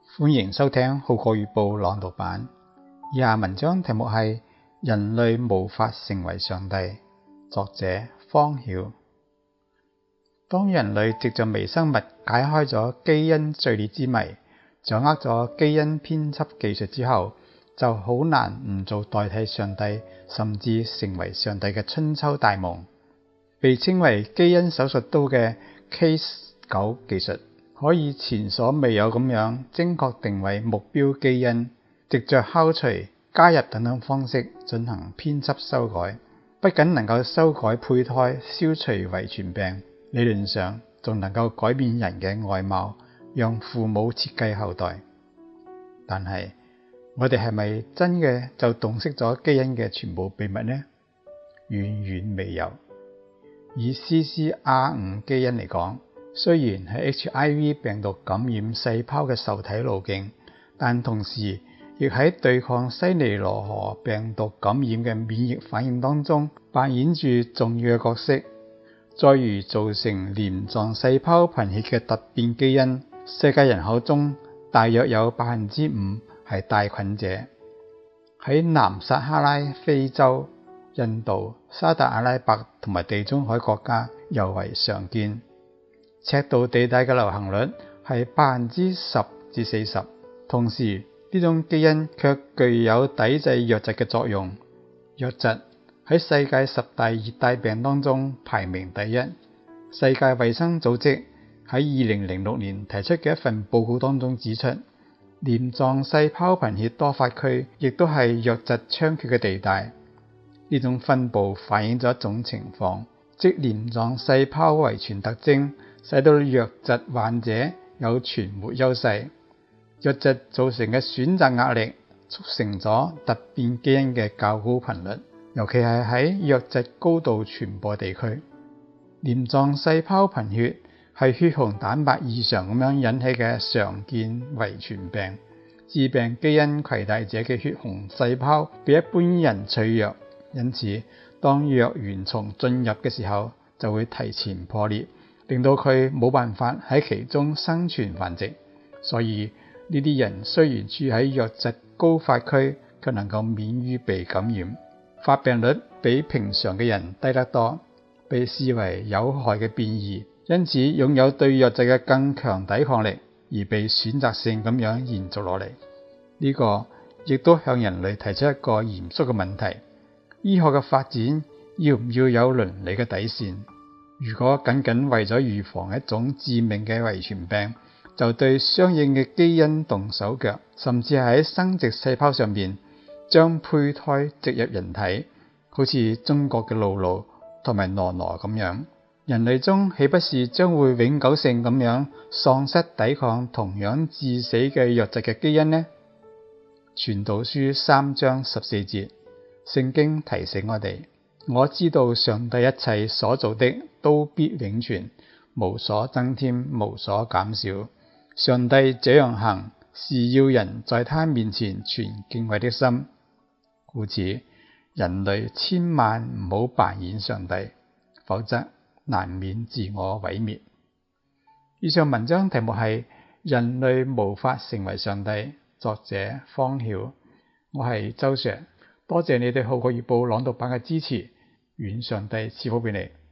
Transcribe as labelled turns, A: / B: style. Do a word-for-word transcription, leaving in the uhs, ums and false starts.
A: 歡迎收聽《號角月報》朗讀版。以下文章題目係人類無法成為上帝，作者方曉。當人類藉着微生物解開咗基因序列之謎，掌握咗基因編輯技術之後，就好難唔做代替上帝，甚至成為上帝嘅春秋大夢。被稱為基因手術刀嘅 Cas 九技術，可以前所未有咁樣精確定位目標基因，藉着敲除、加入等等方式進行編輯修改，不僅能夠修改胚胎、消除遺傳病，理論上仲能夠改變人嘅外貌，讓父母設計後代。但係我哋係咪真嘅就洞悉咗基因嘅全部秘密呢？遠遠未有。以 C C R 五 基因嚟講，雖然係 H I V 病毒感染細胞嘅受體路徑，但同時亦喺對抗西尼羅河病毒感染嘅免疫反應當中扮演住重要嘅角色。再如造成黏狀細胞貧血嘅突變基因，世界人口中大約有百分之五係帶菌者。喺南撒哈拉非洲、印度、沙特阿拉伯同埋地中海國家尤為常見。赤道地帶嘅流行率係百分之十至四十，同時呢種基因卻具有抵制瘧疾嘅作用。瘧疾喺世界十大熱帶病當中排名第一。世界衛生組織喺二零零六年提出嘅一份報告當中指出，黏狀細胞貧血多發區亦都係瘧疾猖獗嘅地帶。呢種分佈反映咗一種情況，即黏狀細胞遺傳特徵使到瘧疾患者有存活優勢。瘧疾造成嘅選擇壓力促成咗突變基因嘅較高頻率，尤其係喺瘧疾高度傳播地區。黏狀細胞貧血係血紅蛋白異常咁樣引起嘅常見遺傳病，致病基因攜帶者嘅血紅細胞比一般人脆弱，因此當瘧原蟲進入嘅時候就會提前破裂，令到佢冇辦法喺其中生存繁殖。所以呢啲人雖然處喺瘧疾高發區，卻能夠免於被感染，發病率比平常嘅人低得多，被視為有害嘅變異，因此擁有對瘧疾嘅更強抵抗力，而被選擇性咁樣延續落嚟。呢、這個亦都向人類提出一個嚴肅嘅問題：醫學嘅發展要唔要有倫理嘅底線？如果僅僅為咗預防一種致命嘅遺傳病，就對相應嘅基因動手腳，甚至係喺生殖細胞上面將胚胎植入人體，好似中國嘅露露同埋羅羅咁樣，人類中豈不是將會永久性咁樣喪失抵抗同樣致死嘅瘧疾嘅基因呢？傳道書三章十四節，聖經提醒我哋：我知道上帝一切所做的都必永存，無所增添，無所減少。上帝這樣行，是要人在他面前存敬畏的心。故此，人類千萬唔好扮演上帝，否則難免自我毀滅。以上文章題目係人類無法成為上帝，作者方曉。我係周 Sir，多謝你對《號角月報》朗讀版嘅支持，願上帝賜福俾你。